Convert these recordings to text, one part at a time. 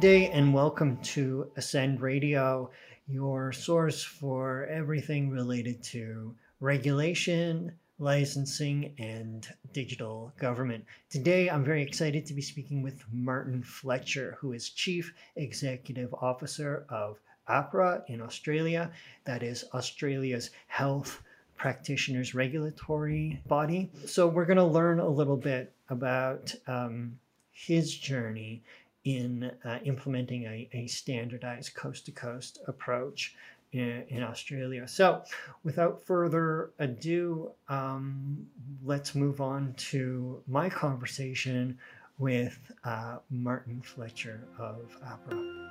day and welcome to Ascend Radio, your source for everything related to regulation, licensing, and digital government. Today, I'm very excited to be speaking with Martin Fletcher, who is Chief Executive Officer of AHPRA in Australia. That is Australia's health practitioners regulatory body. So we're going to learn a little bit about his journey in implementing a standardized coast-to-coast approach in Australia. So without further ado, let's move on to my conversation with Martin Fletcher of AHPRA.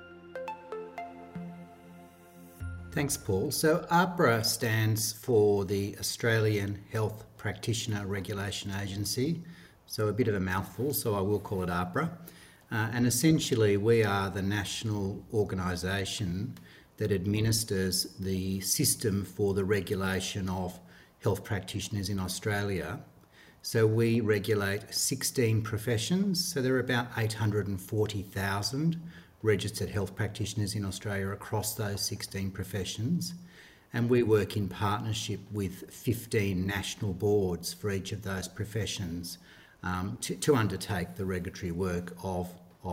Thanks, Paul. So AHPRA stands for the Australian Health Practitioner Regulation Agency. So a bit of a mouthful, so I will call it AHPRA. And essentially we are the national organisation that administers the system for the regulation of health practitioners in Australia. So we regulate 16 professions, so there are about 840,000 registered health practitioners in Australia across those 16 professions. And we work in partnership with 15 national boards for each of those professions to undertake the regulatory work of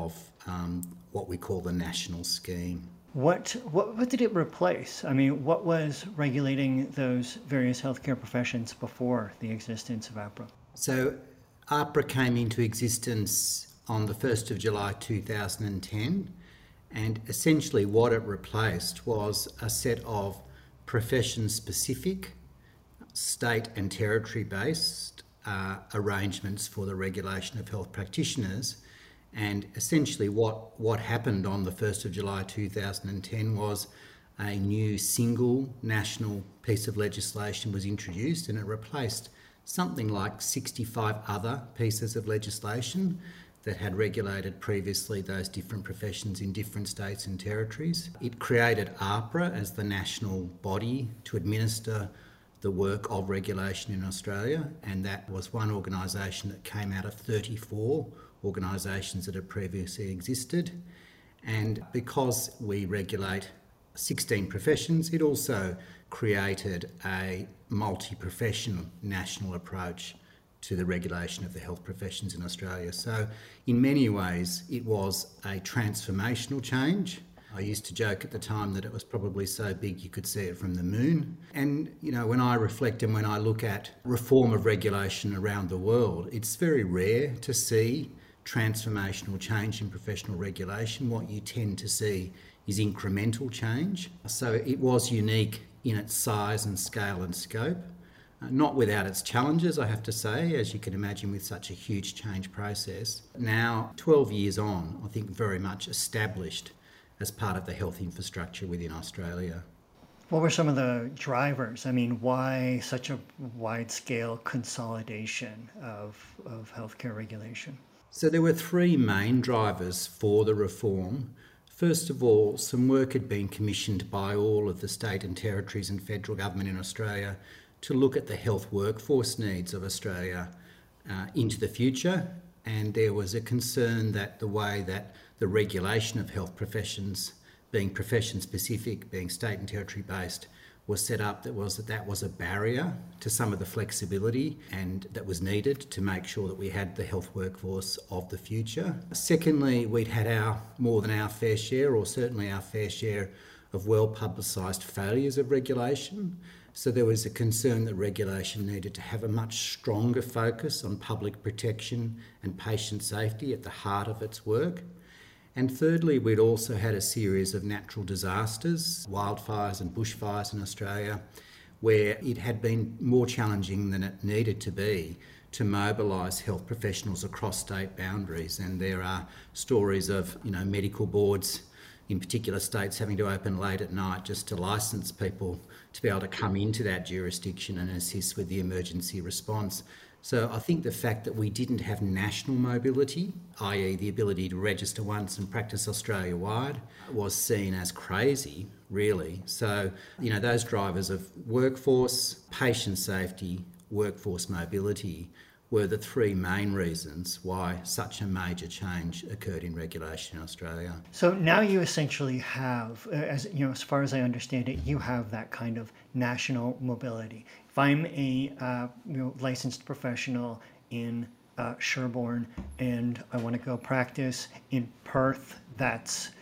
what we call the national scheme. What did it replace? I mean, what was regulating those various healthcare professions before the existence of AHPRA? So AHPRA came into existence on the 1st of July 2010, and essentially what it replaced was a set of profession-specific, state and territory-based arrangements for the regulation of health practitioners. And essentially what happened on the 1st of July 2010 was a new single national piece of legislation was introduced, and it replaced something like 65 other pieces of legislation that had regulated previously those different professions in different states and territories. It created AHPRA as the national body to administer the work of regulation in Australia, and that was one organisation that came out of 34 organisations that had previously existed. And because we regulate 16 professions, it also created a multi-professional national approach to the regulation of the health professions in Australia. So in many ways it was a transformational change. I used to joke at the time that it was probably so big you could see it from the moon. And, you know, when I reflect and when I look at reform of regulation around the world, it's very rare to see transformational change in professional regulation. What you tend to see is incremental change. So it was unique in its size and scale and scope, not without its challenges, I have to say, as you can imagine with such a huge change process. Now, 12 years on, I think very much established as part of the health infrastructure within Australia. What were some of the drivers? I mean, why such a wide-scale consolidation of healthcare regulation? So there were three main drivers for the reform. First of all, some work had been commissioned by all of the state and territories and federal government in Australia to look at the health workforce needs of Australia into the future. And there was a concern that the way that the regulation of health professions, being profession-specific, being state and territory-based, was set up, that was a barrier to some of the flexibility and that was needed to make sure that we had the health workforce of the future. Secondly, we'd had more than our fair share, or certainly our fair share, of well-publicised failures of regulation. So there was a concern that regulation needed to have a much stronger focus on public protection and patient safety at the heart of its work. And thirdly, we'd also had a series of natural disasters, wildfires and bushfires in Australia, where it had been more challenging than it needed to be to mobilise health professionals across state boundaries. And there are stories of, medical boards in particular states having to open late at night just to licence people to be able to come into that jurisdiction and assist with the emergency response. So I think the fact that we didn't have national mobility, i.e. the ability to register once and practice Australia-wide, was seen as crazy, really. So, those drivers of workforce, patient safety, workforce mobility were the three main reasons why such a major change occurred in regulation in Australia. So now you essentially have, as you know, as far as I understand it, you have that kind of national mobility. If I'm a licensed professional in Sherborne and I want to go practice in Perth, that's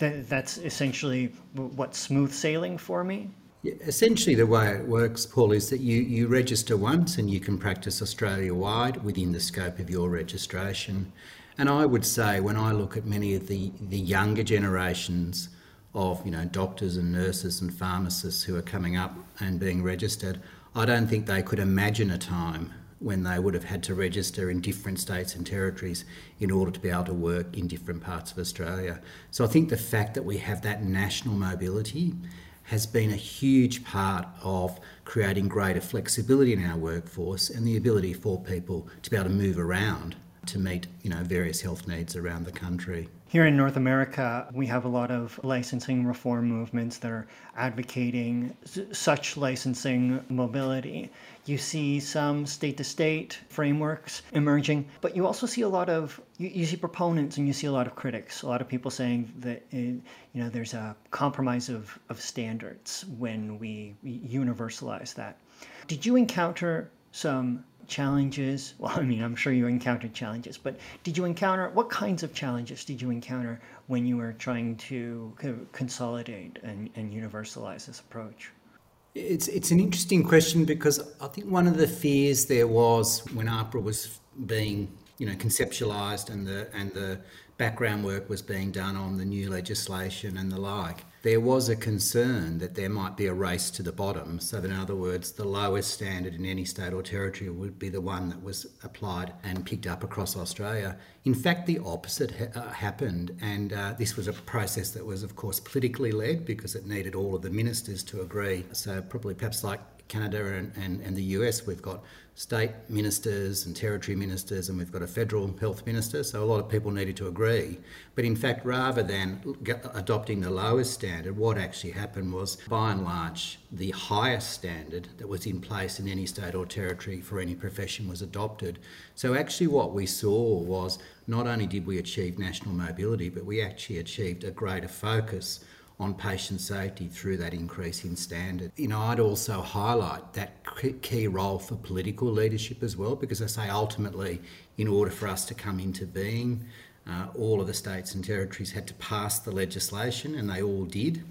essentially what, smooth sailing for me? Yeah, essentially the way it works, Paul, is that you register once and you can practice Australia-wide within the scope of your registration. And I would say when I look at many of the younger generations of doctors and nurses and pharmacists who are coming up and being registered, I don't think they could imagine a time when they would have had to register in different states and territories in order to be able to work in different parts of Australia. So I think the fact that we have that national mobility has been a huge part of creating greater flexibility in our workforce and the ability for people to be able to move around to meet various health needs around the country. Here in North America, we have a lot of licensing reform movements that are advocating such licensing mobility. You see some state-to-state frameworks emerging, but you also see a lot of, you see proponents and you see a lot of critics. A lot of people saying that there's a compromise of standards when we universalize that. Did you encounter some challenges? Well, I mean, I'm sure you encountered challenges, but what kinds of challenges did you encounter when you were trying to consolidate and universalize this approach? It's an interesting question because I think one of the fears there was when AHPRA was being conceptualised and the background work was being done on the new legislation and the like, there was a concern that there might be a race to the bottom. So that in other words, the lowest standard in any state or territory would be the one that was applied and picked up across Australia. In fact, the opposite happened, and this was a process that was, of course, politically led because it needed all of the ministers to agree. So probably perhaps like Canada and the US, we've got state ministers and territory ministers, and we've got a federal health minister, so a lot of people needed to agree. But in fact, rather than adopting the lowest standard, what actually happened was, by and large, the highest standard that was in place in any state or territory for any profession was adopted. So actually what we saw was not only did we achieve national mobility, but we actually achieved a greater focus on patient safety through that increase in standard. I'd also highlight that key role for political leadership as well, because I say ultimately, in order for us to come into being, all of the states and territories had to pass the legislation, and they all did.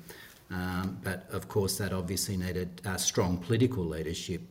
But of course, that obviously needed strong political leadership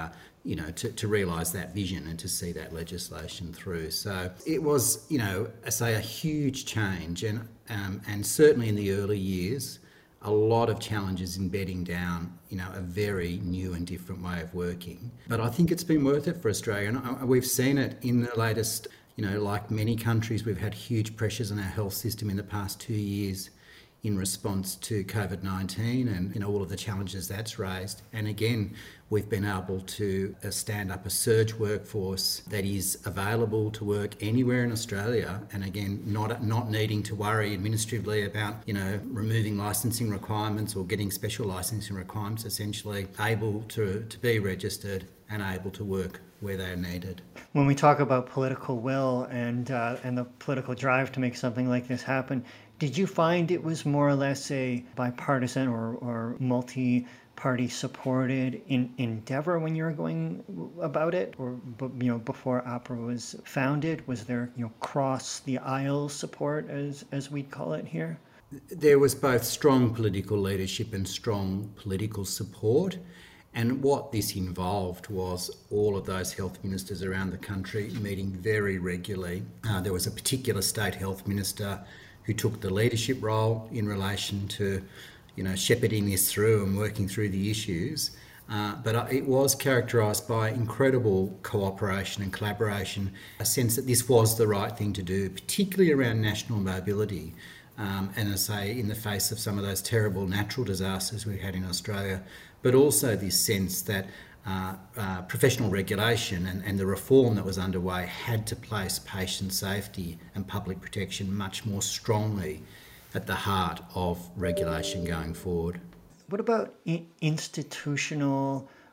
to realise that vision and to see that legislation through. So it was, I say, a huge change, and certainly in the early years, a lot of challenges in bedding down, a very new and different way of working. But I think it's been worth it for Australia, and we've seen it in the latest, like many countries, we've had huge pressures on our health system in the past 2 years in response to COVID-19 and all of the challenges that's raised. And again, we've been able to stand up a surge workforce that is available to work anywhere in Australia, and again, not needing to worry administratively about, removing licensing requirements or getting special licensing requirements, essentially able to be registered and able to work where they're needed. When we talk about political will and the political drive to make something like this happen, did you find it was more or less a bipartisan or multi-party supported endeavor when you were going about it, or before AHPRA was founded? Was there cross the aisle support, as we'd call it here? There was both strong political leadership and strong political support. And what this involved was all of those health ministers around the country meeting very regularly. There was a particular state health minister who took the leadership role in relation to, shepherding this through and working through the issues. But it was characterised by incredible cooperation and collaboration, a sense that this was the right thing to do, particularly around national mobility. And I say, in the face of some of those terrible natural disasters we had in Australia, but also this sense that professional regulation and the reform that was underway had to place patient safety and public protection much more strongly at the heart of regulation going forward. What about institutional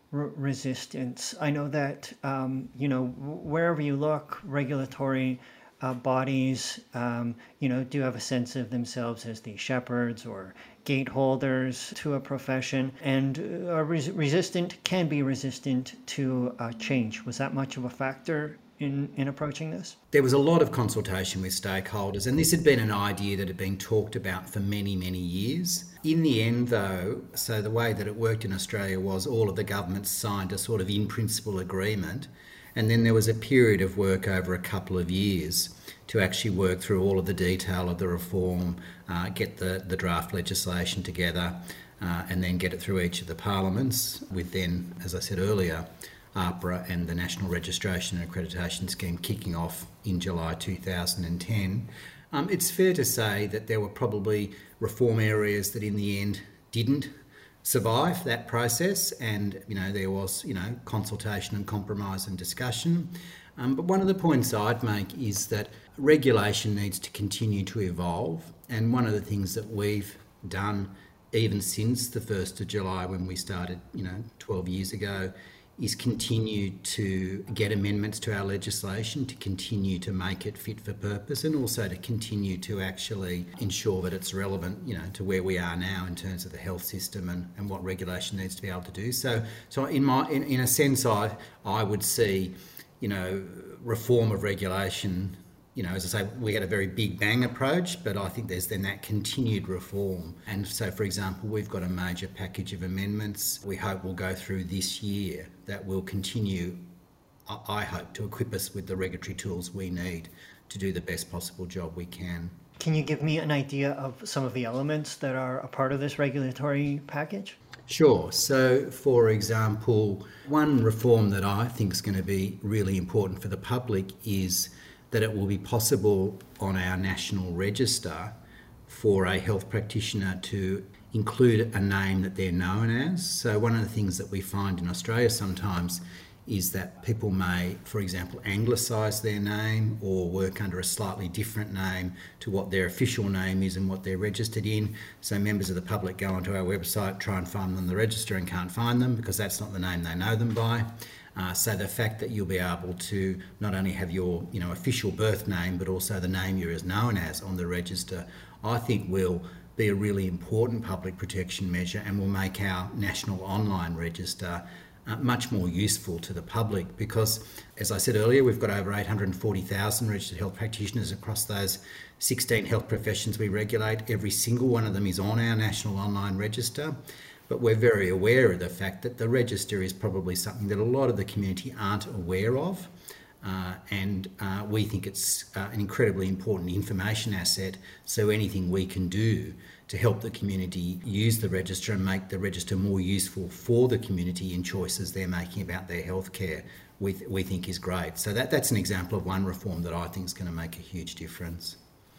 resistance? I know that, wherever you look, regulatory bodies, do have a sense of themselves as the shepherds or gateholders to a profession, and can be resistant to change. Was that much of a factor in approaching this? There was a lot of consultation with stakeholders, and this had been an idea that had been talked about for many, many years. In the end, though, so the way that it worked in Australia was all of the governments signed a sort of in-principle agreement, and then there was a period of work over a couple of years to actually work through all of the detail of the reform, get the draft legislation together, and then get it through each of the parliaments, with then, as I said earlier, AHPRA and the National Registration and Accreditation Scheme kicking off in July 2010. It's fair to say that there were probably reform areas that in the end didn't survive that process, and there was consultation and compromise and discussion. But one of the points I'd make is that regulation needs to continue to evolve, and one of the things that we've done even since the 1st of July when we started 12 years ago is continue to get amendments to our legislation to continue to make it fit for purpose, and also to continue to actually ensure that it's relevant, to where we are now in terms of the health system and what regulation needs to be able to do. So in a sense, I would see, reform of regulation. As I say, we had a very big bang approach, but I think there's then that continued reform. And so, for example, we've got a major package of amendments we hope will go through this year that will continue, I hope, to equip us with the regulatory tools we need to do the best possible job we can. Can you give me an idea of some of the elements that are a part of this regulatory package? Sure. So, for example, one reform that I think is going to be really important for the public is that it will be possible on our national register for a health practitioner to include a name that they're known as. So one of the things that we find in Australia sometimes is that people may, for example, anglicise their name or work under a slightly different name to what their official name is and what they're registered in. So members of the public go onto our website, try and find them on the register and can't find them because that's not the name they know them by. So the fact that you'll be able to not only have your official birth name but also the name you're as known as on the register, I think will be a really important public protection measure and will make our national online register much more useful to the public because, as I said earlier, we've got over 840,000 registered health practitioners across those 16 health professions we regulate. Every single one of them is on our national online register. But we're very aware of the fact that the register is probably something that a lot of the community aren't aware of. And we think it's an incredibly important information asset. So anything we can do to help the community use the register and make the register more useful for the community in choices they're making about their healthcare, we think is great. So that's an example of one reform that I think is going to make a huge difference.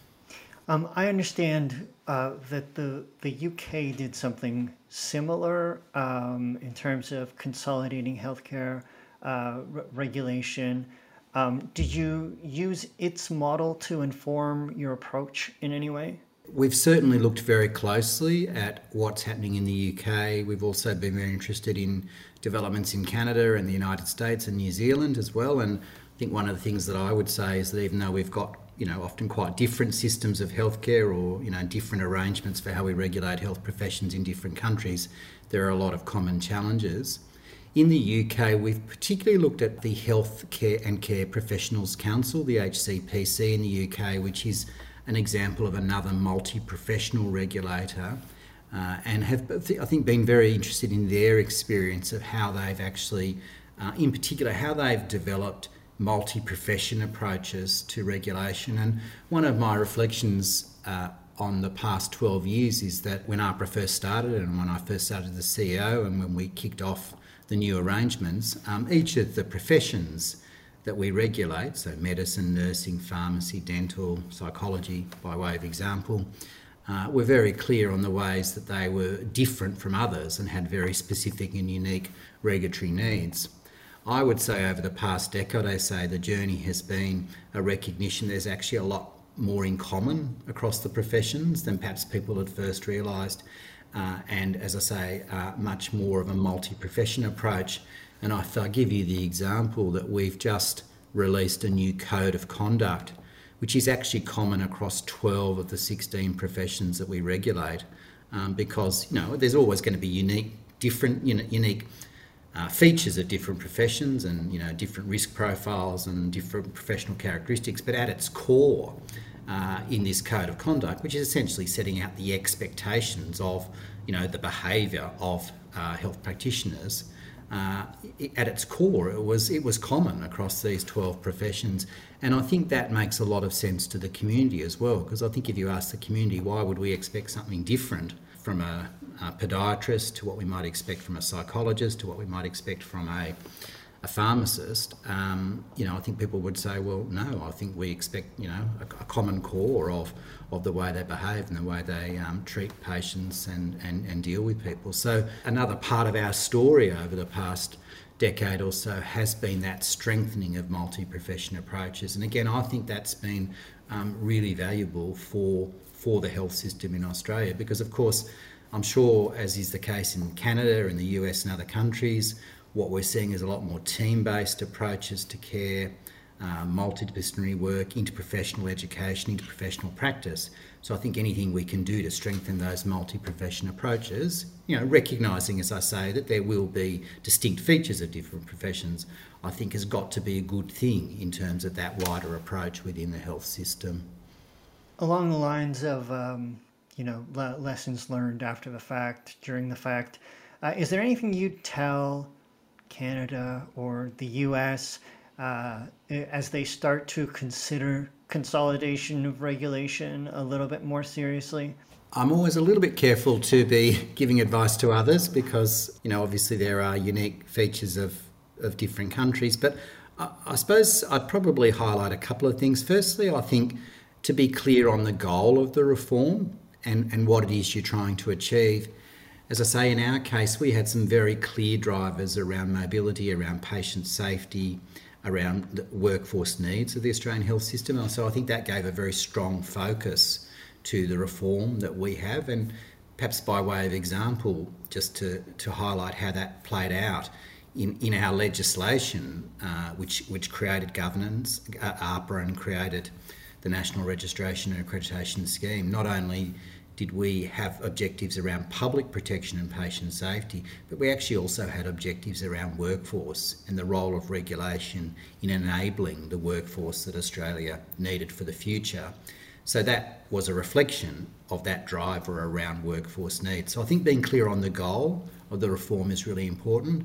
I understand that the UK did something similar in terms of consolidating healthcare regulation. Did you use its model to inform your approach in any way? We've certainly looked very closely at what's happening in the UK. We've also been very interested in developments in Canada and the United States and New Zealand as well. And I think one of the things that I would say is that even though we've got often quite different systems of healthcare or, different arrangements for how we regulate health professions in different countries, there are a lot of common challenges. In the UK, we've particularly looked at the Health Care and Care Professionals Council, the HCPC in the UK, which is an example of another multi-professional regulator, and have, I think, been very interested in their experience of how they've actually, in particular, how they've developed multi-profession approaches to regulation. And one of my reflections on the past 12 years is that when AHPRA first started and when I first started as the CEO and when we kicked off the new arrangements, each of the professions that we regulate, so medicine, nursing, pharmacy, dental, psychology, by way of example, were very clear on the ways that they were different from others and had very specific and unique regulatory needs. I would say over the past decade, the journey has been a recognition there's actually a lot more in common across the professions than perhaps people had first realised. and, as I say, much more of a multi-profession approach. And if I give you the example that we've just released a new code of conduct, which is actually common across 12 of the 16 professions that we regulate, because there's always going to be unique features of different professions and different risk profiles and different professional characteristics. But at its core, in this code of conduct, which is essentially setting out the expectations of the behaviour of health practitioners, at its core, it was common across these 12 professions. And I think that makes a lot of sense to the community as well, because I think if you ask the community, why would we expect something different from a podiatrist to what we might expect from a psychologist to what we might expect from a pharmacist, I think people would say, well, no, I think we expect, a common core of the way they behave and the way they treat patients and deal with people. So another part of our story over the past decade or so has been that strengthening of multi-profession approaches. And again, I think that's been really valuable for the health system in Australia, because of course, I'm sure, as is the case in Canada and the US and other countries, what we're seeing is a lot more team-based approaches to care, multidisciplinary work, interprofessional education, interprofessional practice. So I think anything we can do to strengthen those multi-profession approaches, recognising, as I say, that there will be distinct features of different professions, I think has got to be a good thing in terms of that wider approach within the health system. Along the lines of, lessons learned after the fact, during the fact, is there anything you'd tell Canada or the US as they start to consider consolidation of regulation a little bit more seriously? I'm always a little bit careful to be giving advice to others because, obviously there are unique features of different countries, but I suppose I'd probably highlight a couple of things. Firstly, I think to be clear on the goal of the reform and what it is you're trying to achieve. As I say, in our case, we had some very clear drivers around mobility, around patient safety, around the workforce needs of the Australian health system. And so I think that gave a very strong focus to the reform that we have. And perhaps by way of example, just to highlight how that played out in our legislation, which created governance, AHPRA, and created the National Registration and Accreditation Scheme. Not only did we have objectives around public protection and patient safety, but we actually also had objectives around workforce and the role of regulation in enabling the workforce that Australia needed for the future. So that was a reflection of that driver around workforce needs. So I think being clear on the goal of the reform is really important.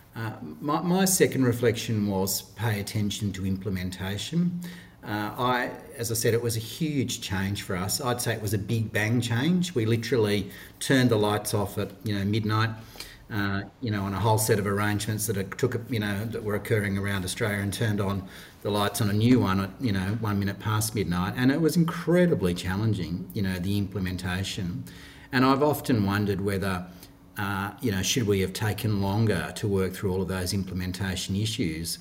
My second reflection was pay attention to implementation. As I said, it was a huge change for us. I'd say it was a big bang change. We literally turned the lights off at midnight, on a whole set of arrangements that were occurring around Australia, and turned on the lights on a new one at 1 minute past midnight, and it was incredibly challenging. The implementation, and I've often wondered whether should we have taken longer to work through all of those implementation issues.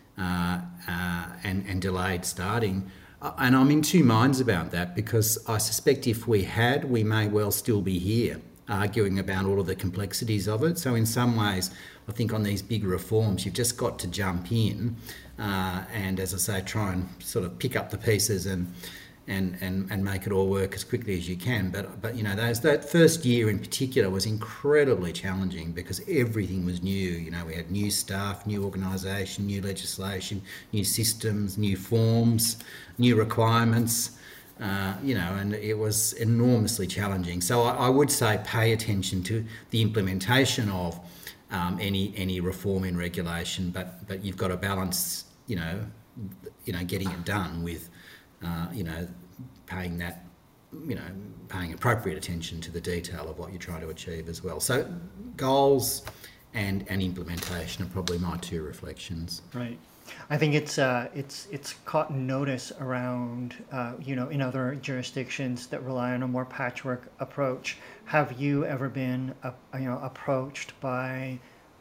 And delayed starting. And I'm in two minds about that, because I suspect if we had, we may well still be here arguing about all of the complexities of it. So in some ways, I think on these big reforms, you've just got to jump in and, as I say, try and sort of pick up the pieces and make it all work as quickly as you can. But that first year in particular was incredibly challenging because everything was new. We had new staff, new organisation, new legislation, new systems, new forms, new requirements, and it was enormously challenging. So I would say pay attention to the implementation of any reform in regulation, but you've got to balance, getting it done with paying appropriate attention to the detail of what you're trying to achieve as well. So goals and implementation are probably my two reflections. Right. I think it's caught notice around, in other jurisdictions that rely on a more patchwork approach. Have you ever been, approached by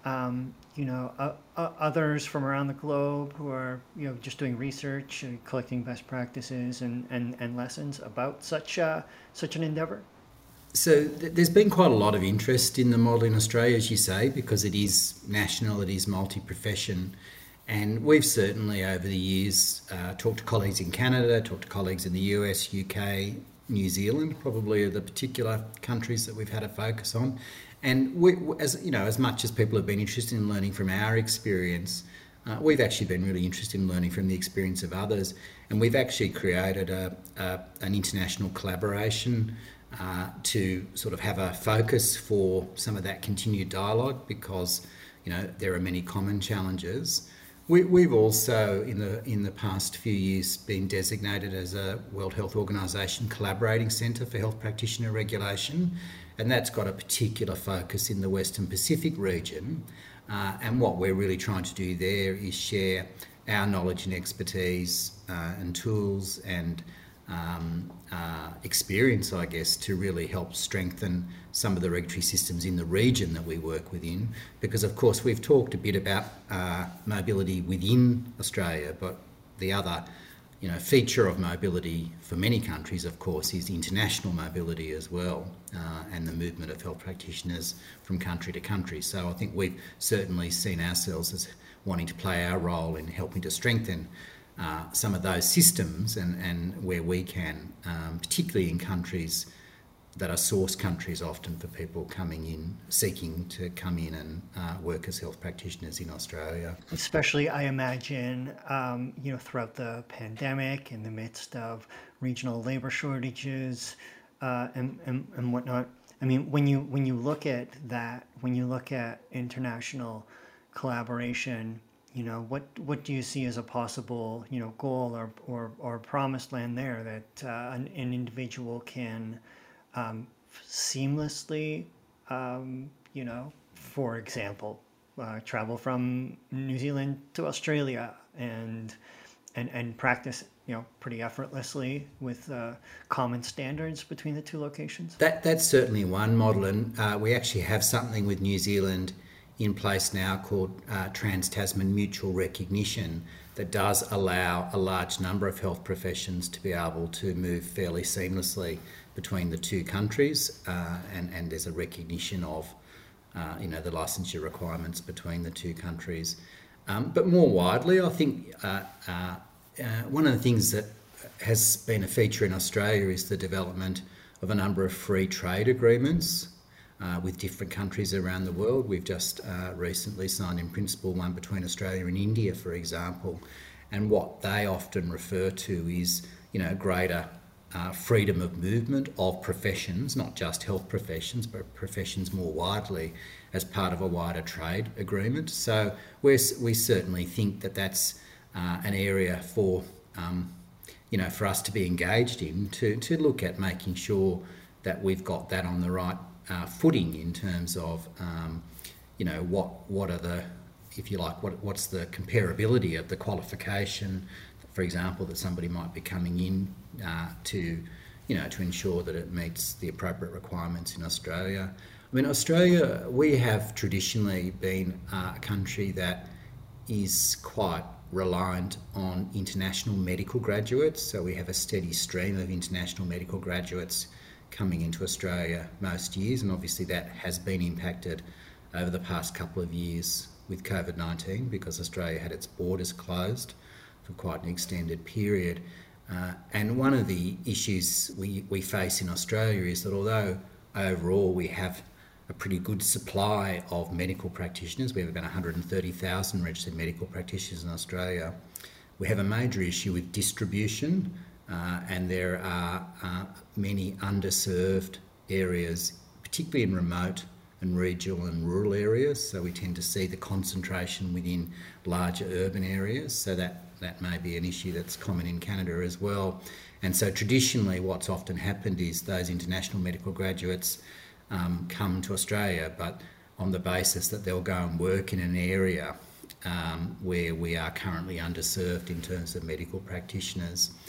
others from around the globe who are, just doing research and collecting best practices and lessons about such an endeavor? So there's been quite a lot of interest in the model in Australia, as you say, because it is national, it is multi-profession. And we've certainly over the years talked to colleagues in Canada, talked to colleagues in the US, UK, New Zealand, probably are the particular countries that we've had a focus on. And we, as you know, as much as people have been interested in learning from our experience, we've actually been really interested in learning from the experience of others. And we've actually created an international collaboration to sort of have a focus for some of that continued dialogue, because there are many common challenges. We've also in the past few years been designated as a World Health Organization collaborating centre for health practitioner regulation, and that's got a particular focus in the Western Pacific region. And what we're really trying to do there is share our knowledge and expertise and tools and experience, I guess, to really help strengthen some of the regulatory systems in the region that we work within. Because, of course, we've talked a bit about mobility within Australia, but the other feature of mobility for many countries, of course, is international mobility as well, and the movement of health practitioners from country to country. So I think we've certainly seen ourselves as wanting to play our role in helping to strengthen some of those systems and where we can, particularly in countries that are source countries often for people coming in, seeking to come in and work as health practitioners in Australia. Especially, I imagine, throughout the pandemic, in the midst of regional labour shortages and whatnot. I mean, when you look at that, when you look at international collaboration, what do you see as a possible, goal or promised land there that an individual can seamlessly, for example, travel from New Zealand to Australia and practice, pretty effortlessly with common standards between the two locations? That's certainly one model, and we actually have something with New Zealand in place now called Trans-Tasman Mutual Recognition that does allow a large number of health professions to be able to move fairly seamlessly between the two countries, and there's a recognition of the licensure requirements between the two countries. But more widely, I think one of the things that has been a feature in Australia is the development of a number of free trade agreements with different countries around the world. We've just recently signed in principle one between Australia and India, for example, and what they often refer to is greater freedom of movement of professions, not just health professions, but professions more widely as part of a wider trade agreement. So we certainly think that that's an area for for us to be engaged in, to look at making sure that we've got that on the right footing in terms of what are the, if you like, what's the comparability of the qualification, for example, that somebody might be coming in to ensure that it meets the appropriate requirements in Australia. I mean, Australia, we have traditionally been a country that is quite reliant on international medical graduates, so we have a steady stream of international medical graduates coming into Australia most years, and obviously that has been impacted over the past couple of years with COVID-19 because Australia had its borders closed for quite an extended period. And one of the issues we face in Australia is that although overall we have a pretty good supply of medical practitioners, we have about 130,000 registered medical practitioners in Australia, we have a major issue with distribution. And there are many underserved areas, particularly in remote and regional and rural areas. So we tend to see the concentration within larger urban areas. So that may be an issue that's common in Canada as well. And so traditionally what's often happened is those international medical graduates come to Australia, but on the basis that they'll go and work in an area where we are currently underserved in terms of medical practitioners.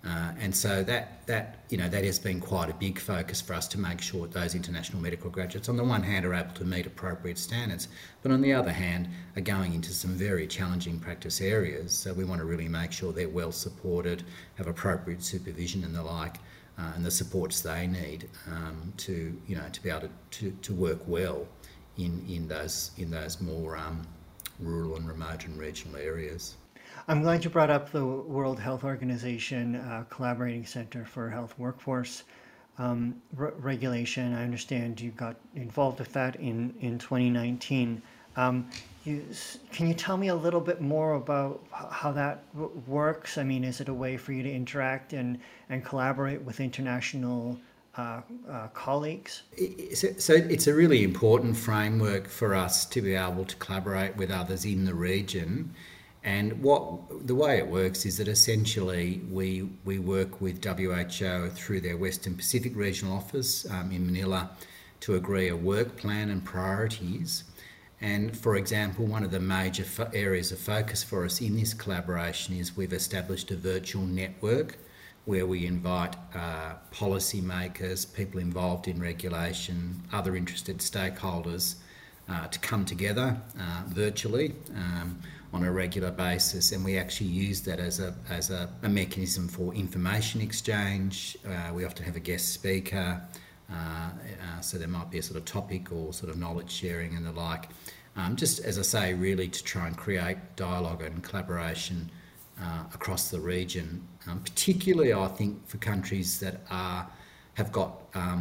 And so that has been quite a big focus for us to make sure those international medical graduates, on the one hand, are able to meet appropriate standards, but on the other hand, are going into some very challenging practice areas. So we want to really make sure they're well supported, have appropriate supervision and the like, and the supports they need to be able to work well in those more rural and remote and regional areas. I'm glad you brought up the World Health Organization Collaborating Center for Health Workforce Regulation. I understand you got involved with that in 2019. Can you tell me a little bit more about how that works? I mean, is it a way for you to interact and collaborate with international colleagues? So it's a really important framework for us to be able to collaborate with others in the region. And the way it works is that essentially we work with WHO through their Western Pacific Regional Office in Manila to agree a work plan and priorities. And for example, one of the major areas of focus for us in this collaboration is we've established a virtual network where we invite policymakers, people involved in regulation, other interested stakeholders to come together virtually on a regular basis, and we actually use that as a mechanism for information exchange. We often have a guest speaker, so there might be a sort of topic or sort of knowledge sharing and the like. Just as I say, really to try and create dialogue and collaboration across the region, particularly I think for countries that have got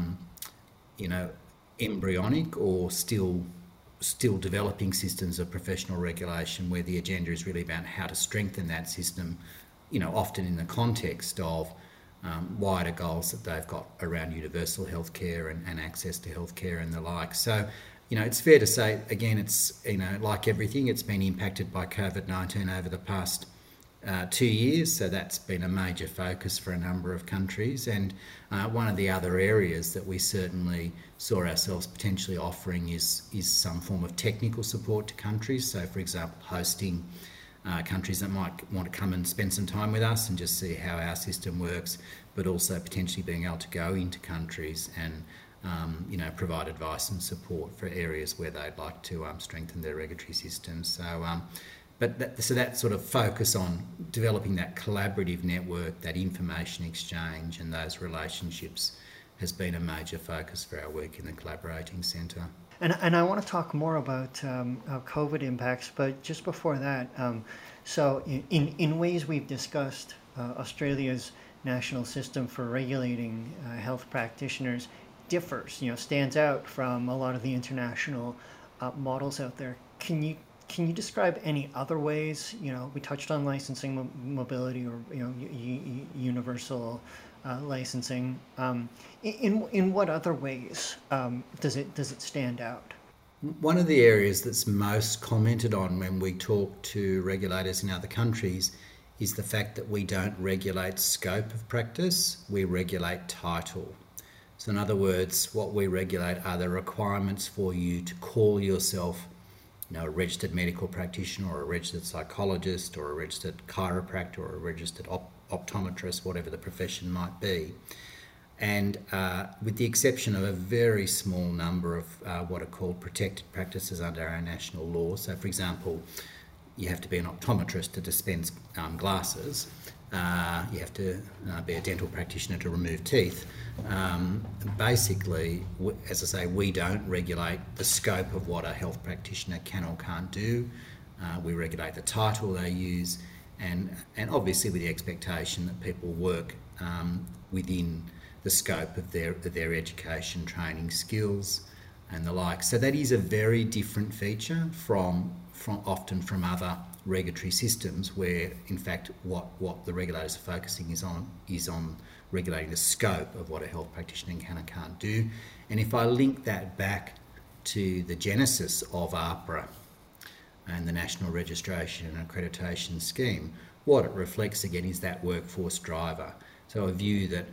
embryonic or still developing systems of professional regulation, where the agenda is really about how to strengthen that system, often in the context of wider goals that they've got around universal healthcare and access to healthcare and the like. So, it's fair to say, again, it's, like everything, it's been impacted by COVID-19 over the past 2 years, so that's been a major focus for a number of countries. And one of the other areas that we certainly saw ourselves potentially offering is some form of technical support to countries. So, for example, hosting countries that might want to come and spend some time with us and just see how our system works, but also potentially being able to go into countries and provide advice and support for areas where they'd like to strengthen their regulatory systems. So, so that sort of focus on developing that collaborative network, that information exchange and those relationships has been a major focus for our work in the Collaborating Centre. And I want to talk more about COVID impacts, but just before that, so in ways we've discussed, Australia's national system for regulating health practitioners differs, stands out from a lot of the international models out there. Can you describe any other ways? We touched on licensing mobility or universal licensing. In what other ways does it stand out? One of the areas that's most commented on when we talk to regulators in other countries is the fact that we don't regulate scope of practice, we regulate title. So in other words, what we regulate are the requirements for you to call yourself a registered medical practitioner or a registered psychologist or a registered chiropractor or a registered optometrist, whatever the profession might be. And with the exception of a very small number of what are called protected practices under our national law. So, for example, you have to be an optometrist to dispense glasses. You have to be a dental practitioner to remove teeth. Basically, as I say, we don't regulate the scope of what a health practitioner can or can't do. We regulate the title they use, and obviously with the expectation that people work within the scope of their education, training, skills, and the like. So that is a very different feature from often from other regulatory systems, where in fact what the regulators are focusing is on regulating the scope of what a health practitioner can and can't do. And if I link that back to the genesis of AHPRA and the National Registration and Accreditation Scheme, what it reflects again is that workforce driver. So there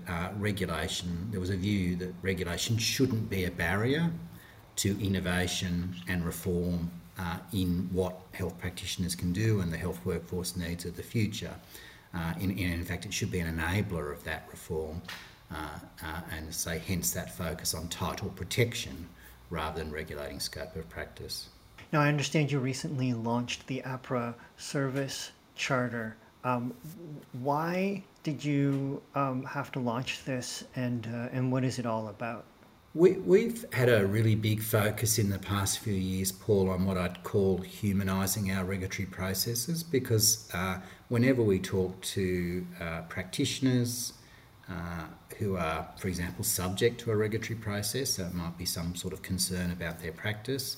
was a view that regulation shouldn't be a barrier to innovation and reform in what health practitioners can do and the health workforce needs of the future. In fact, it should be an enabler of that reform, and say hence that focus on title protection rather than regulating scope of practice. Now, I understand you recently launched the APRA Service Charter. Why did you have to launch this, and what is it all about? We've had a really big focus in the past few years, Paul, on what I'd call humanising our regulatory processes, because whenever we talk to practitioners who are, for example, subject to a regulatory process, so it might be some sort of concern about their practice,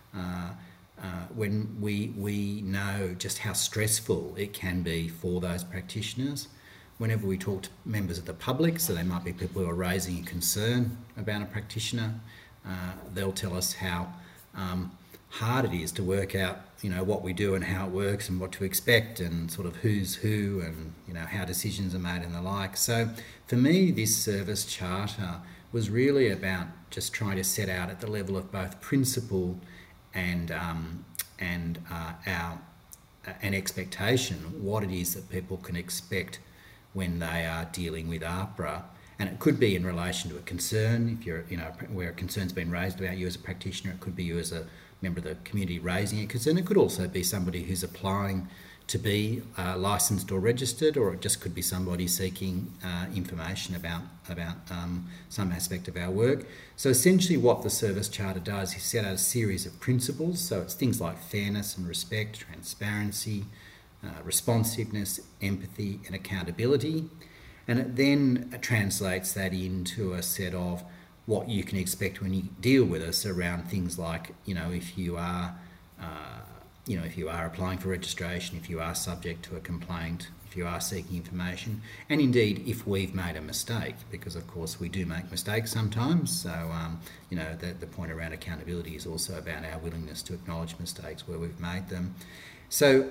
when we know just how stressful it can be for those practitioners. Whenever we talk to members of the public, so they might be people who are raising a concern about a practitioner, they'll tell us how hard it is to work out, what we do and how it works and what to expect and sort of who's who and, how decisions are made and the like. So for me, this service charter was really about just trying to set out at the level of both principle and an expectation what it is that people can expect when they are dealing with APRA. And it could be in relation to a concern, if you're, where a concern's been raised about you as a practitioner. It could be you as a member of the community raising a concern. It could also be somebody who's applying to be licensed or registered, or it just could be somebody seeking information about some aspect of our work. So essentially what the Service Charter does is set out a series of principles. So it's things like fairness and respect, transparency, responsiveness, empathy and accountability. And it then translates that into a set of what you can expect when you deal with us around things like, if you are applying for registration, if you are subject to a complaint, if you are seeking information, and indeed if we've made a mistake, because of course we do make mistakes sometimes. So, the point around accountability is also about our willingness to acknowledge mistakes where we've made them. So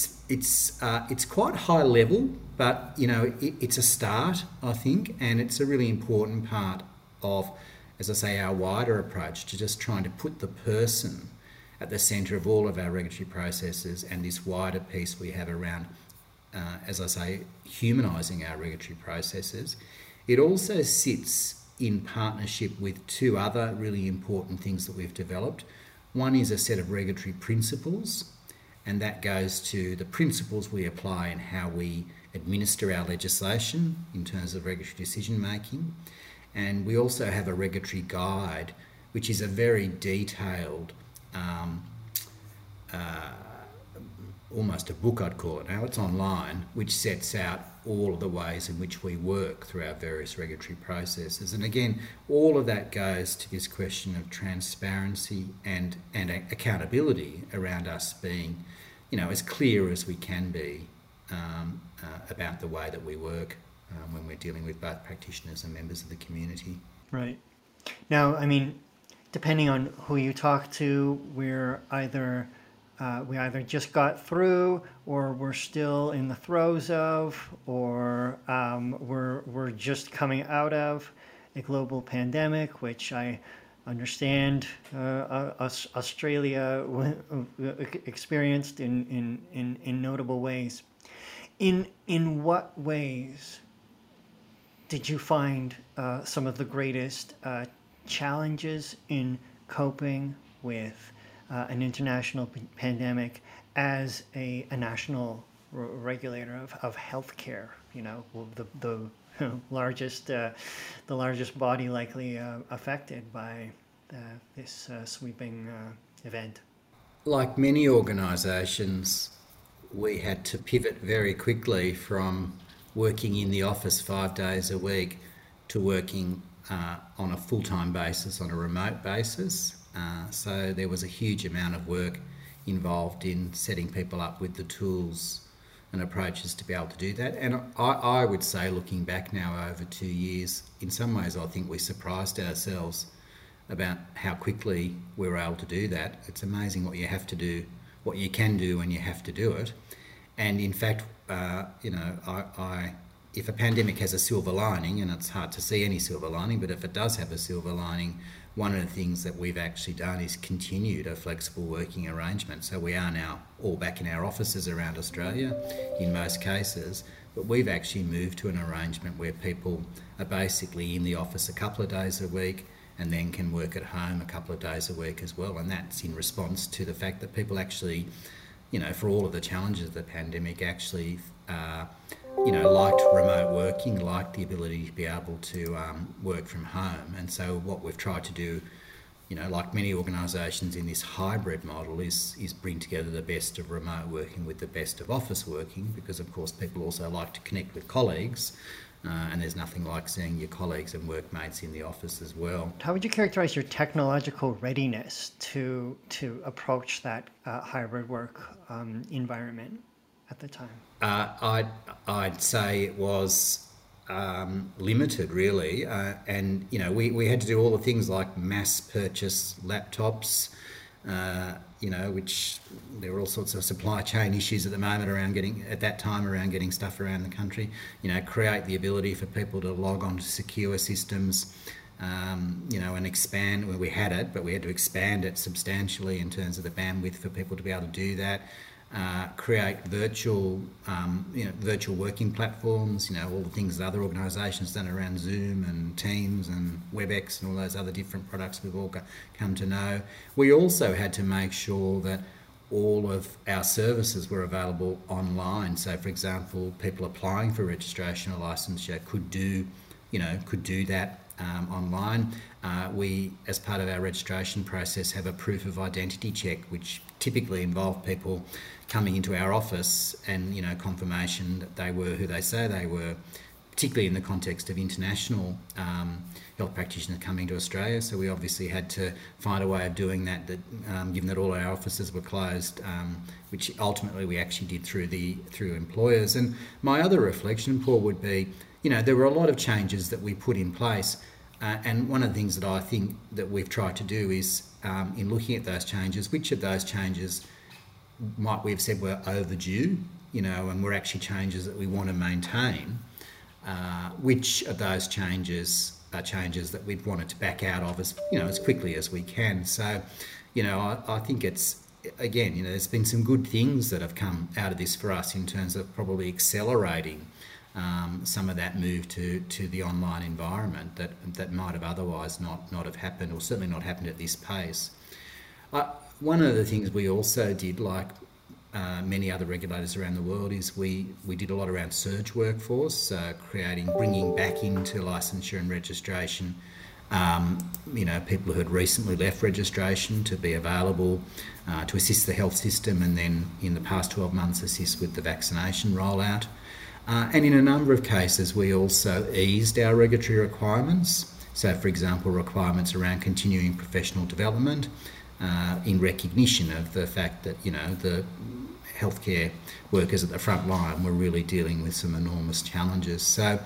it's quite high level, but it's a start, I think, and it's a really important part of, as I say, our wider approach to just trying to put the person at the centre of all of our regulatory processes, and this wider piece we have around, as I say, humanising our regulatory processes. It also sits in partnership with two other really important things that we've developed. One is a set of regulatory principles, and that goes to the principles we apply in how we administer our legislation in terms of regulatory decision making. And we also have a regulatory guide, which is a very detailed, almost a book I'd call it now, it's online, which sets out all of the ways in which we work through our various regulatory processes. And again, all of that goes to this question of transparency and accountability around us being, as clear as we can be about the way that we work when we're dealing with both practitioners and members of the community. Right. Now, depending on who you talk to, we either just got through, or we're still in the throes of, or we're just coming out of a global pandemic, which I understand Australia experienced in notable ways. In what ways did you find some of the greatest challenges in coping with an international pandemic as a national regulator of healthcare? The largest body likely affected by this sweeping event. Like many organisations, we had to pivot very quickly from working in the office 5 days a week to working on a full-time basis, on a remote basis. So there was a huge amount of work involved in setting people up with the tools and approaches to be able to do that. And I would say, looking back now over 2 years, in some ways I think we surprised ourselves about how quickly we were able to do that. It's amazing what you have to do, what you can do when you have to do it. And in fact, if a pandemic has a silver lining, and it's hard to see any silver lining, but if it does have a silver lining, one of the things that we've actually done is continued a flexible working arrangement. So we are now all back in our offices around Australia in most cases, but we've actually moved to an arrangement where people are basically in the office a couple of days a week and then can work at home a couple of days a week as well. And that's in response to the fact that people actually, for all of the challenges of the pandemic, actually, liked remote working, liked the ability to be able to work from home. And so what we've tried to do, like many organisations in this hybrid model, is bring together the best of remote working with the best of office working, because of course people also like to connect with colleagues, and there's nothing like seeing your colleagues and workmates in the office as well. How would you characterise your technological readiness to approach that hybrid work environment at the time? I'd say it was limited, really, and we had to do all the things like mass purchase laptops, which there were all sorts of supply chain issues at the moment around getting stuff around the country. Create the ability for people to log on to secure systems, and expand where we had it, but we had to expand it substantially in terms of the bandwidth for people to be able to do that. Create virtual working platforms, all the things that other organisations done around Zoom and Teams and WebEx and all those other different products we've all come to know. We also had to make sure that all of our services were available online. So, for example, people applying for registration or licensure could do that online. We, as part of our registration process, have a proof of identity check, which typically involve people coming into our office and confirmation that they were who they say they were, particularly in the context of international health practitioners coming to Australia. So we obviously had to find a way of doing that, given that all our offices were closed, which ultimately we actually did through employers. And my other reflection, Paul, would be, there were a lot of changes that we put in place, and one of the things that I think that we've tried to do is, in looking at those changes, which of those changes might we have said were overdue, and were actually changes that we want to maintain, which of those changes are changes that we've wanted to back out of as quickly as we can. So, I think it's, again, there's been some good things that have come out of this for us in terms of probably accelerating some of that move to the online environment that might have otherwise not have happened, or certainly not happened at this pace. One of the things we also did, like many other regulators around the world, is we did a lot around surge workforce, bringing back into licensure and registration people who had recently left registration to be available to assist the health system, and then in the past 12 months assist with the vaccination rollout. And in a number of cases, we also eased our regulatory requirements. So, for example, requirements around continuing professional development in recognition of the fact that, the healthcare workers at the front line were really dealing with some enormous challenges. So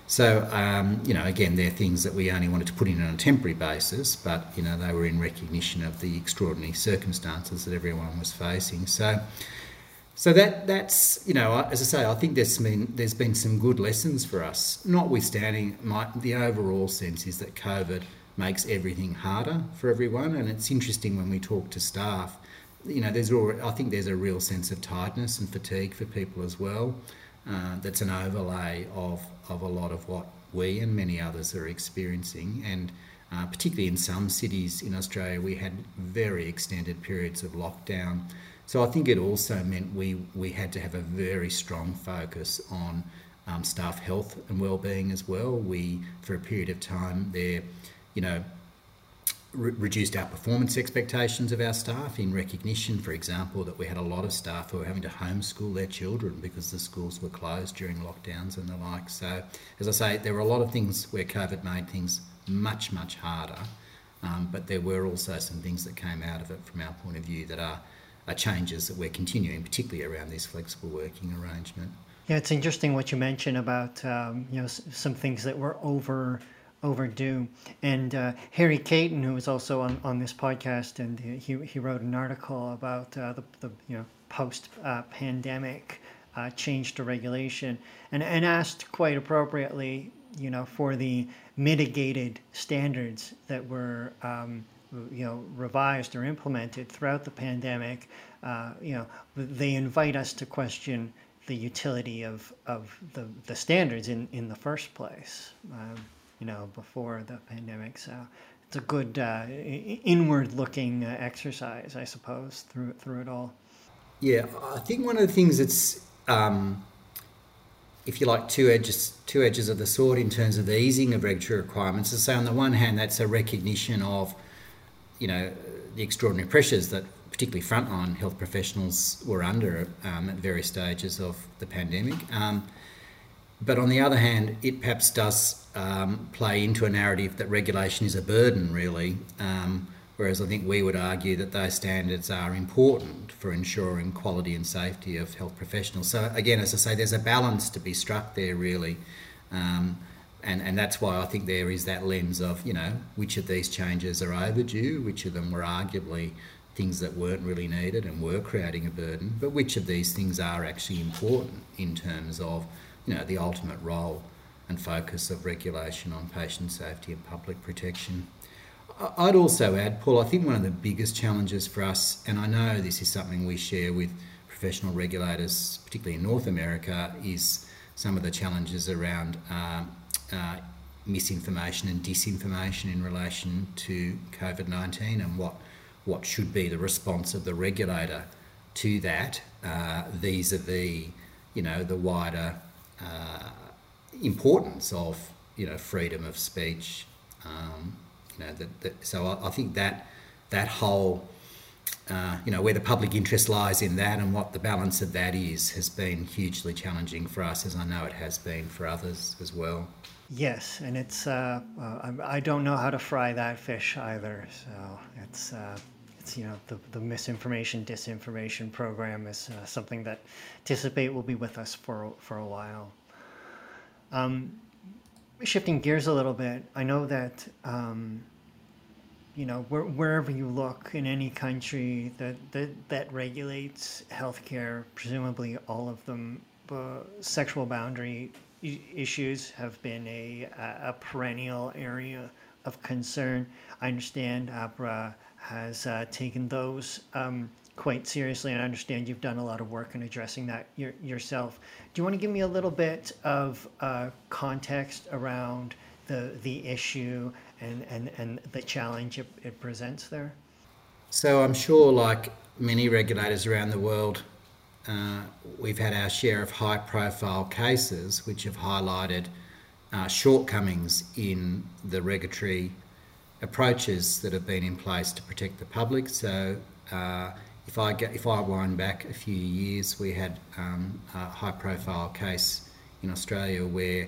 again, they're things that we only wanted to put in on a temporary basis, but, they were in recognition of the extraordinary circumstances that everyone was facing. So that's, as I say, I think there's been some good lessons for us, notwithstanding the overall sense is that COVID makes everything harder for everyone. And it's interesting when we talk to staff, I think there's a real sense of tiredness and fatigue for people as well. That's an overlay of a lot of what we and many others are experiencing. And particularly in some cities in Australia, we had very extended periods of lockdown. So I think it also meant we had to have a very strong focus on staff health and wellbeing as well. We, for a period of time there, reduced our performance expectations of our staff in recognition, for example, that we had a lot of staff who were having to homeschool their children because the schools were closed during lockdowns and the like. So, as I say, there were a lot of things where COVID made things much, much harder, but there were also some things that came out of it from our point of view that are changes that we're continuing, particularly around this flexible working arrangement. Yeah, it's interesting what you mentioned about some things that were overdue. And Harry Caton, who was also on this podcast, and he wrote an article about the post pandemic change to regulation, and asked quite appropriately, for the mitigated standards that were revised or implemented throughout the pandemic. They invite us to question the utility of the standards in the first place, before the pandemic. So it's a good inward-looking exercise, I suppose, through it all. Yeah, I think one of the things that's, if you like, two edges of the sword in terms of the easing of regulatory requirements is, say, on the one hand, that's a recognition of, the extraordinary pressures that particularly frontline health professionals were under at various stages of the pandemic. But on the other hand, it perhaps does play into a narrative that regulation is a burden, really, whereas I think we would argue that those standards are important for ensuring quality and safety of health professionals. So again, as I say, there's a balance to be struck there, really. And that's why I think there is that lens of, which of these changes are overdue, which of them were arguably things that weren't really needed and were creating a burden, but which of these things are actually important in terms of, the ultimate role and focus of regulation on patient safety and public protection. I'd also add, Paul, I think one of the biggest challenges for us, and I know this is something we share with professional regulators, particularly in North America, is some of the challenges around misinformation and disinformation in relation to COVID-19 and what should be the response of the regulator to that vis-a-vis, the wider importance of, freedom of speech. So I think that whole, where the public interest lies in that and what the balance of that is has been hugely challenging for us, as I know it has been for others as well. Yes, and it's I don't know how to fry that fish either. So it's the misinformation, disinformation program is something that anticipate will be with us for a while. Shifting gears a little bit, I know that wherever you look in any country that regulates healthcare, presumably all of them, sexual boundary issues have been a perennial area of concern. I understand AHPRA has taken those quite seriously, and I understand you've done a lot of work in addressing that yourself. Do you want to give me a little bit of context around the issue and the challenge it presents there? So I'm sure, like many regulators around the world, we've had our share of high-profile cases which have highlighted shortcomings in the regulatory approaches that have been in place to protect the public. So if I wind back a few years, we had a high-profile case in Australia where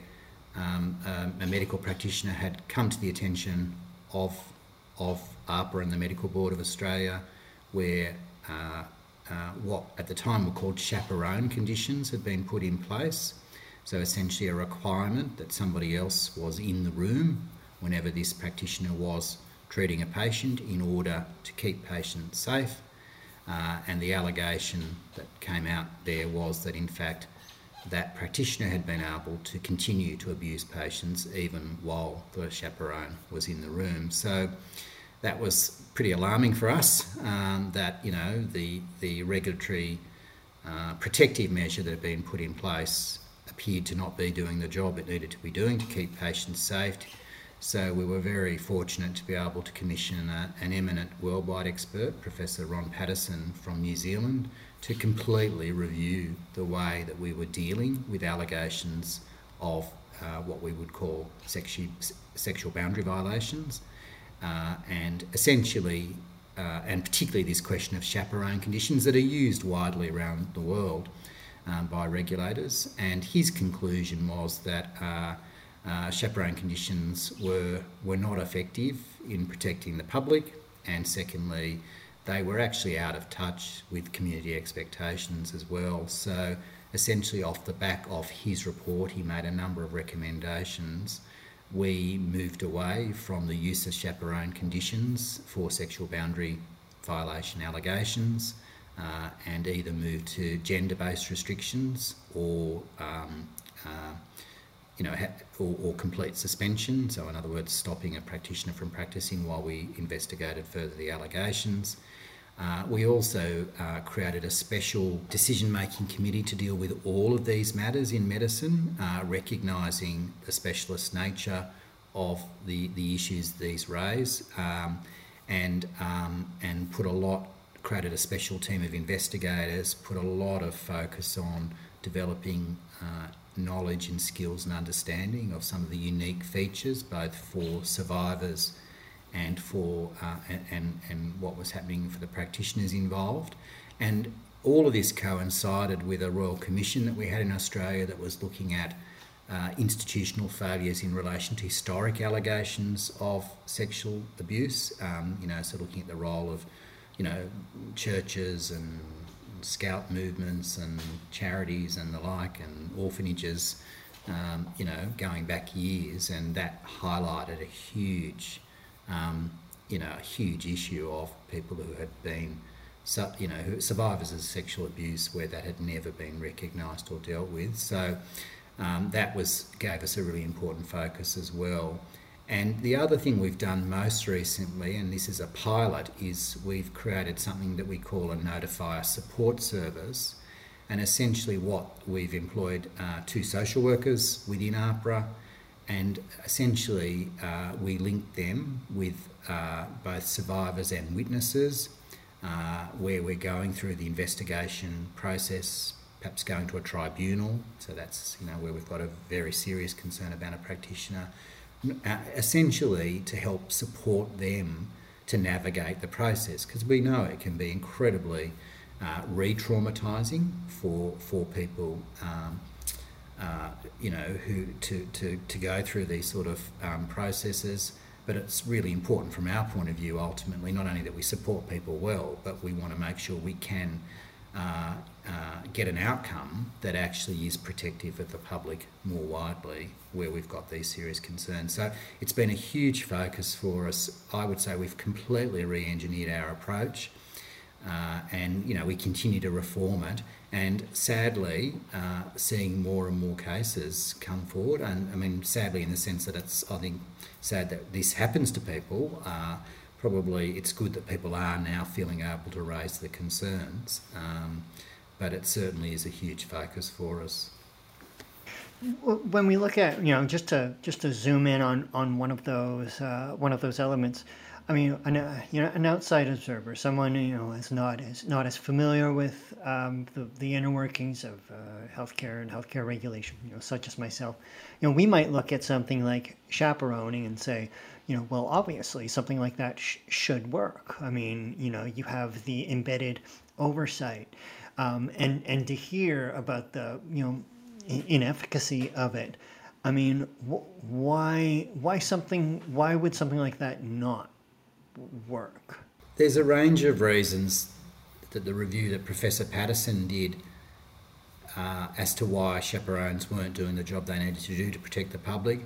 a medical practitioner had come to the attention of AHPRA and the Medical Board of Australia, where what at the time were called chaperone conditions had been put in place. So essentially a requirement that somebody else was in the room whenever this practitioner was treating a patient in order to keep patients safe. And the allegation that came out there was that in fact that practitioner had been able to continue to abuse patients even while the chaperone was in the room. So that was pretty alarming for us, that the regulatory protective measure that had been put in place appeared to not be doing the job it needed to be doing to keep patients safe. So we were very fortunate to be able to commission an eminent worldwide expert, Professor Ron Patterson from New Zealand, to completely review the way that we were dealing with allegations of what we would call sexual boundary violations. And essentially, and particularly this question of chaperone conditions that are used widely around the world by regulators. And his conclusion was that chaperone conditions were not effective in protecting the public, and secondly, they were actually out of touch with community expectations as well. So essentially off the back of his report, he made a number of recommendations. We moved away from the use of chaperone conditions for sexual boundary violation allegations and either moved to gender-based restrictions or complete suspension. So in other words, stopping a practitioner from practicing while we investigated further the allegations. We also created a special decision-making committee to deal with all of these matters in medicine, recognising the specialist nature of the issues these raise, and created a special team of investigators, put a lot of focus on developing knowledge and skills and understanding of some of the unique features, both for survivors and for and what was happening for the practitioners involved. And all of this coincided with a Royal Commission that we had in Australia that was looking at institutional failures in relation to historic allegations of sexual abuse. So looking at the role of, churches and scout movements and charities and the like, and orphanages, going back years, and that highlighted a huge issue of people who had been, survivors of sexual abuse where that had never been recognised or dealt with. So that gave us a really important focus as well. And the other thing we've done most recently, and this is a pilot, is we've created something that we call a notifier support service. And essentially what we've employed 2 social workers within AHPRA, and essentially we link them with both survivors and witnesses, where we're going through the investigation process, perhaps going to a tribunal. So that's where we've got a very serious concern about a practitioner, essentially to help support them to navigate the process, because we know it can be incredibly re-traumatising for people, who to go through these sort of processes. But it's really important from our point of view, ultimately, not only that we support people well, but we want to make sure we can get an outcome that actually is protective of the public more widely, where we've got these serious concerns. So it's been a huge focus for us. I would say we've completely re-engineered our approach, and we continue to reform it. And sadly, seeing more and more cases come forward, and I mean sadly in the sense that I think sad that this happens to people. Probably it's good that people are now feeling able to raise the concerns, but it certainly is a huge focus for us. When we look at, just to zoom in on one of those elements, I mean, an outside observer, someone is not as familiar with the inner workings of healthcare and healthcare regulation, such as myself, we might look at something like chaperoning and say, well, obviously something like that should work. I mean, you have the embedded oversight, and to hear about the inefficacy of it. I mean, why would something like that not work? There's a range of reasons that the review that Professor Patterson did as to why chaperones weren't doing the job they needed to do to protect the public.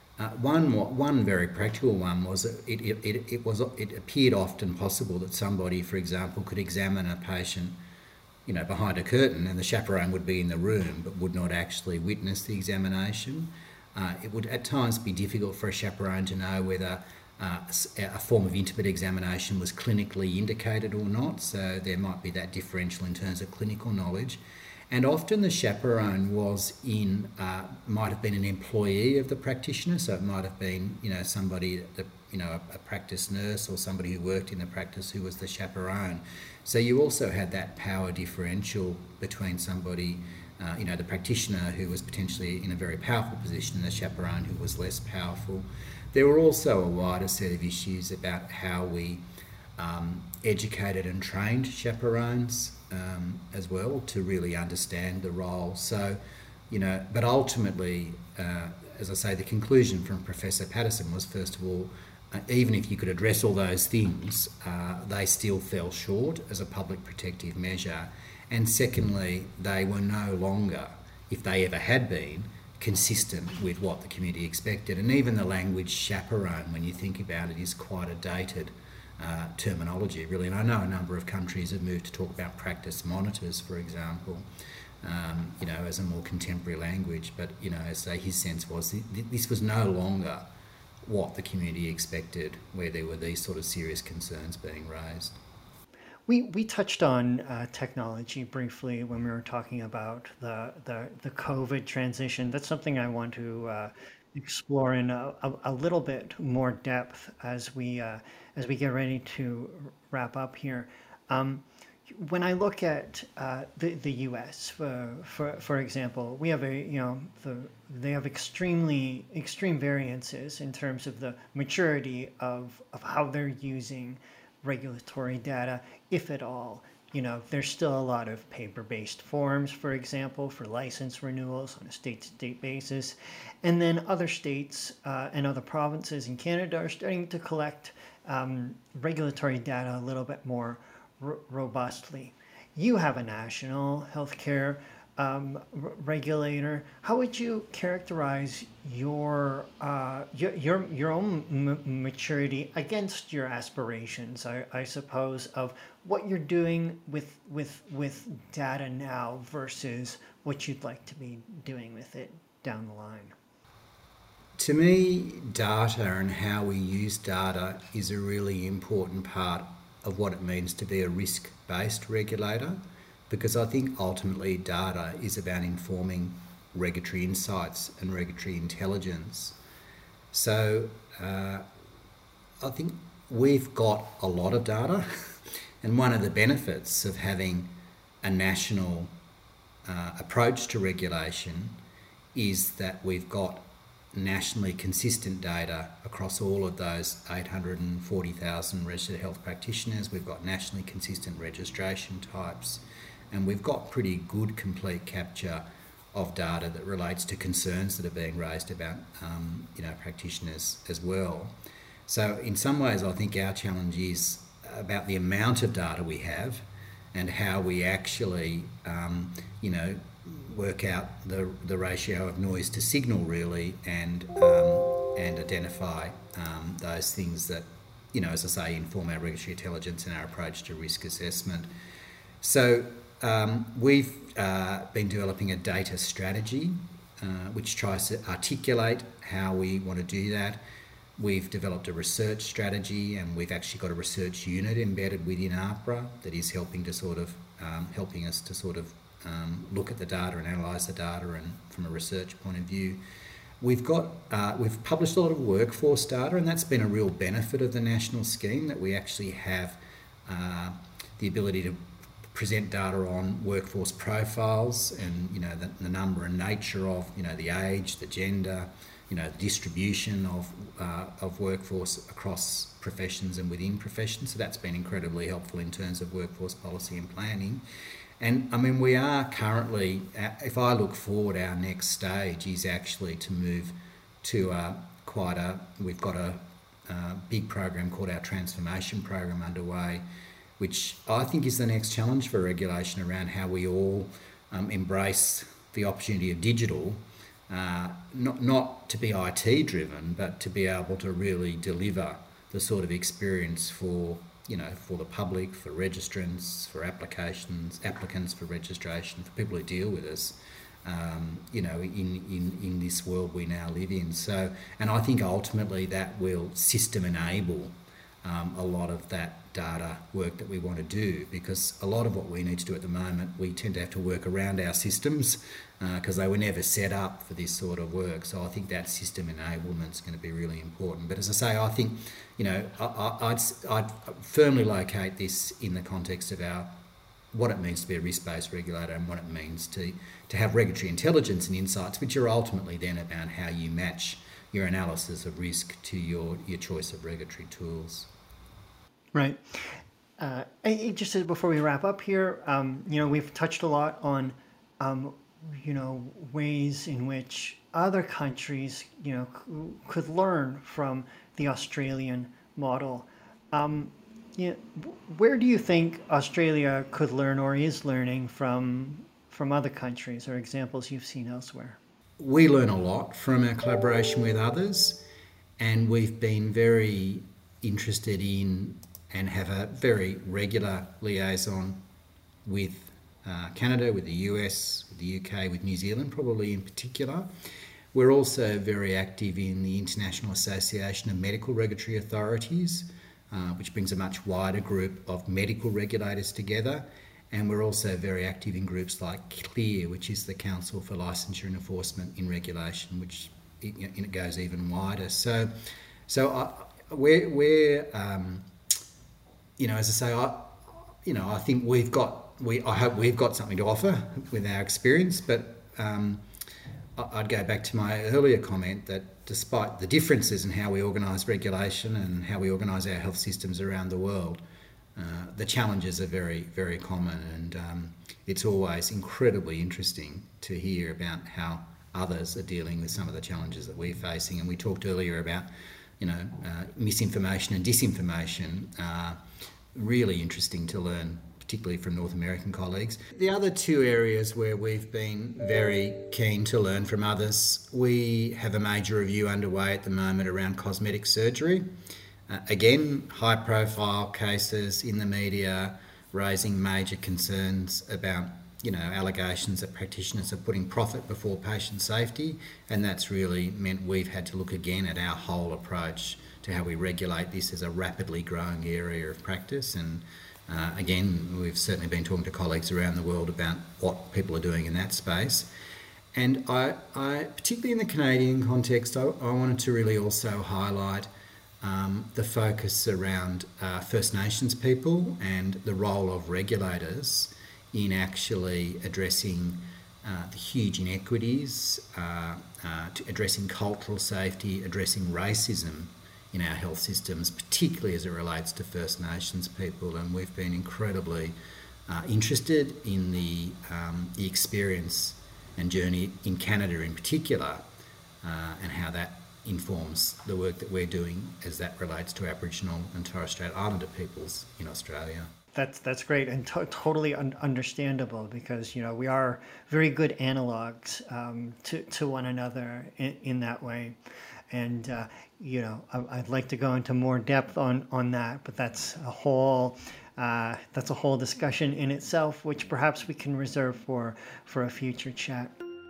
One very practical one was it appeared often possible that somebody, for example, could examine a patient, behind a curtain, and the chaperone would be in the room but would not actually witness the examination. It would at times be difficult for a chaperone to know whether a form of intimate examination was clinically indicated or not, so there might be that differential in terms of clinical knowledge. And often the chaperone might have been an employee of the practitioner, so it might have been, somebody that, a practice nurse or somebody who worked in the practice who was the chaperone. So you also had that power differential between somebody, the practitioner who was potentially in a very powerful position and the chaperone who was less powerful. There were also a wider set of issues about how we educated and trained chaperones as well to really understand the role. So, but ultimately, as I say, the conclusion from Professor Patterson was, first of all, even if you could address all those things, they still fell short as a public protective measure. And secondly, they were no longer, if they ever had been, consistent with what the community expected. And even the language chaperone, when you think about it, is quite a dated terminology, really. And I know a number of countries have moved to talk about practice monitors, for example, as a more contemporary language. But, as I say, his sense was this was no longer what the community expected, where there were these sort of serious concerns being raised. We touched on technology briefly when we were talking about the COVID transition. That's something I want to explore in a little bit more depth as we get ready to wrap up here. Um, when I look at the U.S. For example, we have they have extreme variances in terms of the maturity of how they're using regulatory data, if at all. There's still a lot of paper-based forms, for example, for license renewals on a state-to-state basis. And then other states and other provinces in Canada are starting to collect regulatory data a little bit more robustly. You have a national healthcare regulator. How would you characterize your own maturity against your aspirations? I suppose of what you're doing with data now versus what you'd like to be doing with it down the line. To me, data and how we use data is a really important part of what it means to be a risk-based regulator, because I think ultimately data is about informing regulatory insights and regulatory intelligence. So I think we've got a lot of data, and one of the benefits of having a national approach to regulation is that we've got nationally consistent data across all of those 840,000 registered health practitioners. We've got nationally consistent registration types, and we've got pretty good complete capture of data that relates to concerns that are being raised about practitioners as well. So in some ways I think our challenge is about the amount of data we have and how we actually work out the ratio of noise to signal really, and identify those things that, as I say, inform our regulatory intelligence and our approach to risk assessment. So we've been developing a data strategy which tries to articulate how we want to do that. We've developed a research strategy, and we've actually got a research unit embedded within AHPRA that is helping us to look at the data and analyse the data, and from a research point of view. We've published a lot of workforce data, and that's been a real benefit of the national scheme, that we actually have the ability to present data on workforce profiles and the number and nature of the age, the gender, the distribution of workforce across professions and within professions. So that's been incredibly helpful in terms of workforce policy and planning. And I mean, we are currently, if I look forward, our next stage is actually to move to we've got a big program called our transformation program underway, which I think is the next challenge for regulation around how we all embrace the opportunity of digital, not to be IT driven, but to be able to really deliver the sort of experience for the public, for registrants, for applicants for registration, for people who deal with us, in this world we now live in. So, and I think ultimately that will system enable a lot of that data work that we want to do, because a lot of what we need to do at the moment, we tend to have to work around our systems because they were never set up for this sort of work. So I think that system enablement is going to be really important. But as I say, I think, I'd firmly locate this in the context of what it means to be a risk-based regulator, and what it means to have regulatory intelligence and insights, which are ultimately then about how you match your analysis of risk to your choice of regulatory tools. Right. Just before we wrap up here, we've touched a lot on, ways in which other countries, could learn from the Australian model. Where do you think Australia could learn or is learning from other countries, or examples you've seen elsewhere? We learn a lot from our collaboration with others, and we've been very interested in and have a very regular liaison with Canada, with the US, with the UK, with New Zealand, probably in particular. We're also very active in the International Association of Medical Regulatory Authorities, which brings a much wider group of medical regulators together. And we're also very active in groups like CLEAR, which is the Council for Licensure and Enforcement in Regulation, which it goes even wider. So we're you know, as I say, I think I hope we've got something to offer with our experience, but I'd go back to my earlier comment that despite the differences in how we organise regulation and how we organise our health systems around the world, the challenges are very, very common, and it's always incredibly interesting to hear about how others are dealing with some of the challenges that we're facing. And we talked earlier about, misinformation and disinformation. Really interesting to learn, particularly from North American colleagues. The other two areas where we've been very keen to learn from others, we have a major review underway at the moment around cosmetic surgery. Again, high-profile cases in the media raising major concerns about, allegations that practitioners are putting profit before patient safety, and that's really meant we've had to look again at our whole approach to how we regulate this as a rapidly growing area of practice. And again, we've certainly been talking to colleagues around the world about what people are doing in that space. And I particularly in the Canadian context, I wanted to really also highlight the focus around First Nations people and the role of regulators in actually addressing the huge inequities, addressing cultural safety, addressing racism in our health systems, particularly as it relates to First Nations people. And we've been incredibly interested in the experience and journey in Canada in particular, and how that informs the work that we're doing as that relates to Aboriginal and Torres Strait Islander peoples in Australia. That's great and totally understandable, because we are very good analogs to one another in that way. And I'd like to go into more depth on that, but that's a whole discussion in itself, which perhaps we can reserve for a future chat.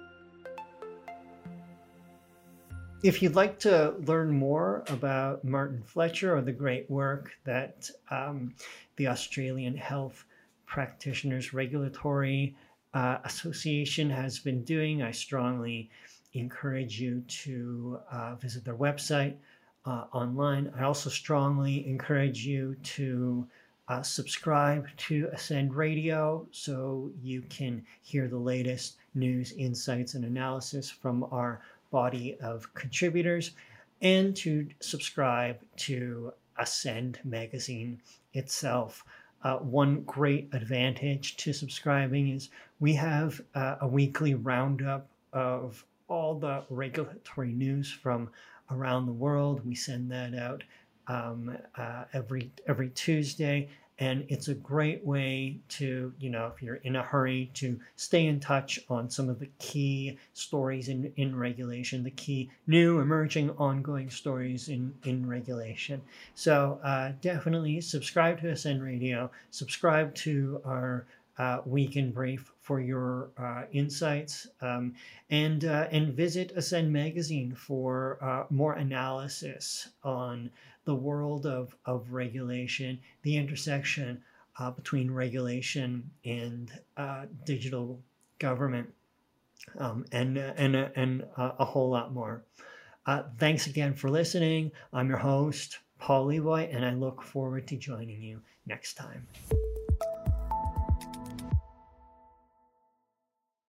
If you'd like to learn more about Martin Fletcher or the great work that the Australian Health Practitioners Regulatory Association has been doing, I strongly encourage you to visit their website online. I also strongly encourage you to subscribe to Ascend Radio so you can hear the latest news, insights, and analysis from our body of contributors, and to subscribe to Ascend magazine itself. One great advantage to subscribing is we have a weekly roundup of all the regulatory news from around the world. We send that out every Tuesday, and it's a great way to, if you're in a hurry, to stay in touch on some of the key stories in regulation, the key new, emerging, ongoing stories in regulation. So definitely subscribe to Ascend Radio, subscribe to our Week in Brief for your insights, and visit Ascend Magazine for more analysis on the world of regulation, the intersection between regulation and digital government, and a whole lot more. Thanks again for listening. I'm your host, Paul Levoy, and I look forward to joining you next time.